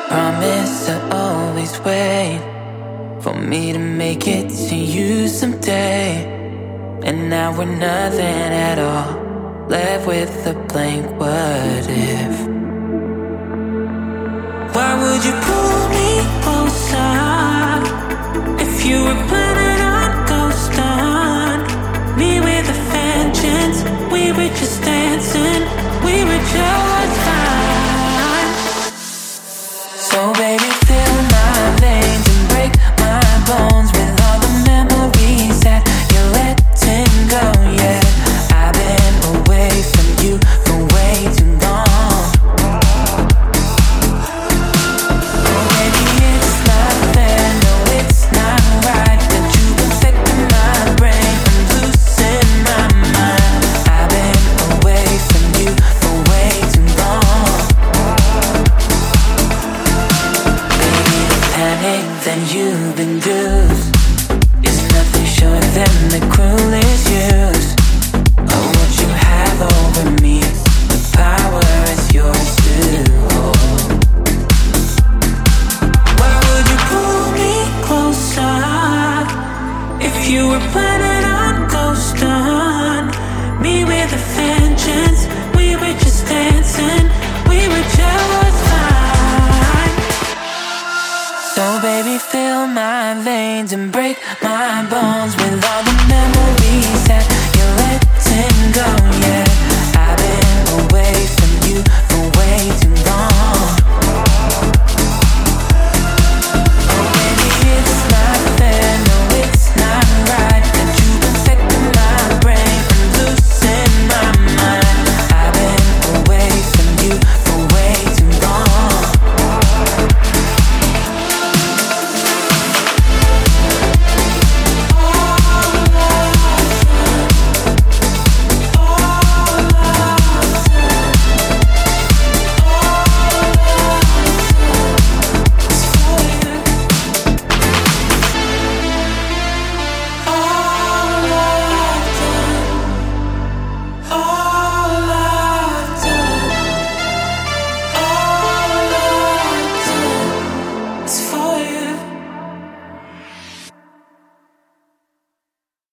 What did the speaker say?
Promise to always wait for me to make it to you someday. And now we're nothing at all, left with a blank what if. Why would you pull me closer if you were planning on ghosting me with a vengeance? We were just dancing, we were just fine. So baby, fill my veins and break my bones with all the memories that you're letting go. Yeah, I've been away from you for way too long. Oh baby, it's not fair, no it's not right that you've affected my brain. I'm losing my mind. I've been away from you for way too long. Baby, the panic that you've induced is nothing short than the cruelest use of what you have over me.